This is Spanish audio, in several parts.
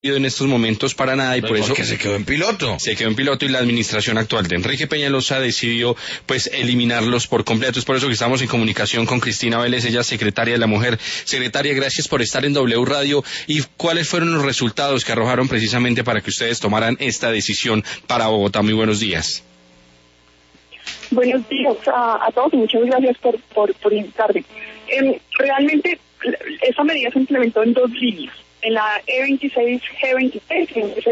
en estos momentos para nada y por eso porque se quedó en piloto. Se quedó en piloto y la administración actual de Enrique Peñalosa decidió pues eliminarlos por completo. Es por eso que estamos en comunicación con Cristina Vélez, ella es secretaria de la Mujer. Secretaria, gracias por estar en W Radio. ¿Y cuáles fueron los resultados que arrojaron precisamente para que ustedes tomaran esta decisión para Bogotá? Muy buenos días. Buenos días a todos y muchas gracias por invitarme. Realmente esa medida se implementó en dos líneas, en la E26 G23 y en la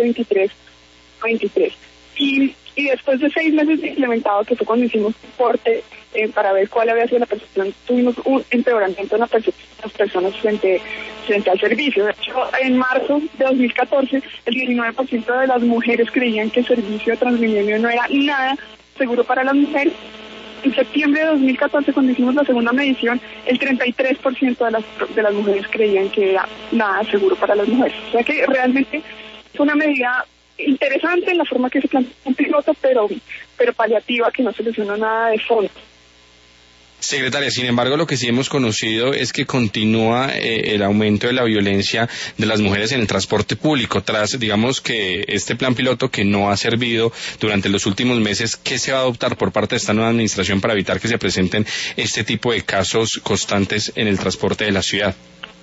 E23 Y después de 6 meses de implementado, que fue cuando hicimos un corte para ver cuál había sido la percepción, tuvimos un empeoramiento en la percepción de las personas frente al servicio. De hecho, en marzo de 2014, el 19% de las mujeres creían que el servicio de Transmilenio no era nada seguro para las mujeres. En septiembre de 2014, cuando hicimos la segunda medición, el 33% de las mujeres creían que era nada seguro para las mujeres. O sea que realmente es una medida interesante en la forma que se plantea un piloto, pero paliativa, que no soluciona nada de fondo. Secretaria, sin embargo, lo que sí hemos conocido es que continúa el aumento de la violencia de las mujeres en el transporte público. Tras, digamos, que este plan piloto que no ha servido durante los últimos meses, ¿qué se va a adoptar por parte de esta nueva administración para evitar que se presenten este tipo de casos constantes en el transporte de la ciudad?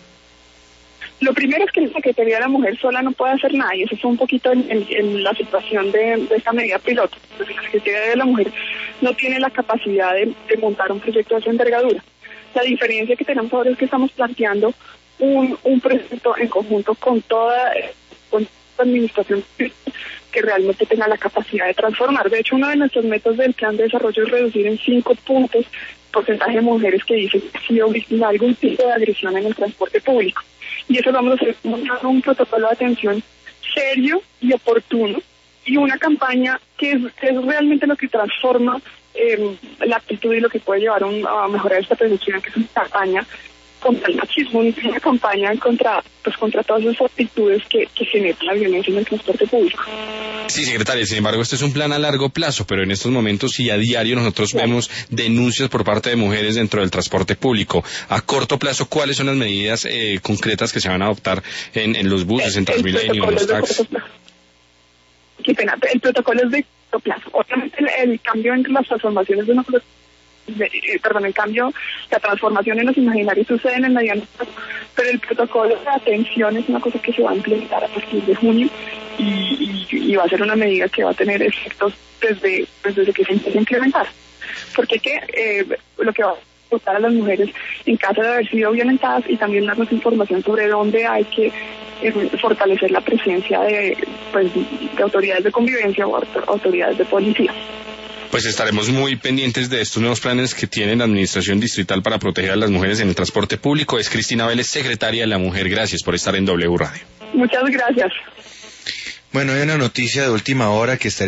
Lo primero es que la Secretaría de la Mujer sola no puede hacer nada, y eso fue un poquito en la situación de esta medida piloto. Entonces, la Secretaría de la Mujer no tiene la capacidad de montar un proyecto de esa envergadura. La diferencia que tenemos ahora es que estamos planteando un proyecto en conjunto con toda la administración que realmente tenga la capacidad de transformar. De hecho, uno de nuestros métodos del plan de desarrollo es reducir en 5 puntos el porcentaje de mujeres que dicen que ha sido víctima de algún tipo de agresión en el transporte público. Y eso lo vamos a hacer montando un protocolo de atención serio y oportuno, y una campaña que es realmente lo que transforma la actitud y lo que puede llevar a mejorar esta percepción, que es una campaña contra el machismo, una campaña contra todas esas actitudes que generan la violencia en el transporte público. Sí, secretaria, sin embargo, este es un plan a largo plazo, pero en estos momentos y a diario nosotros vemos denuncias por parte de mujeres dentro del transporte público. A corto plazo, ¿cuáles son las medidas concretas que se van a adoptar en los buses, en Transmilenio, en los taxis? Qué pena, el protocolo es de corto plazo. Obviamente el cambio en las transformaciones de la transformación en los imaginarios sucede en el mediano plazo, pero el protocolo de atención es una cosa que se va a implementar a partir de junio y va a ser una medida que va a tener efectos desde que se empiece a implementar. Porque lo que va a aportar a las mujeres en caso de haber sido violentadas, y también darnos información sobre dónde hay que fortalecer la presencia de autoridades de convivencia o autoridades de policía. Pues estaremos muy pendientes de estos nuevos planes que tiene la Administración Distrital para proteger a las mujeres en el transporte público. Es Cristina Vélez, secretaria de la Mujer. Gracias por estar en W Radio. Muchas gracias. Bueno, hay una noticia de última hora que estaré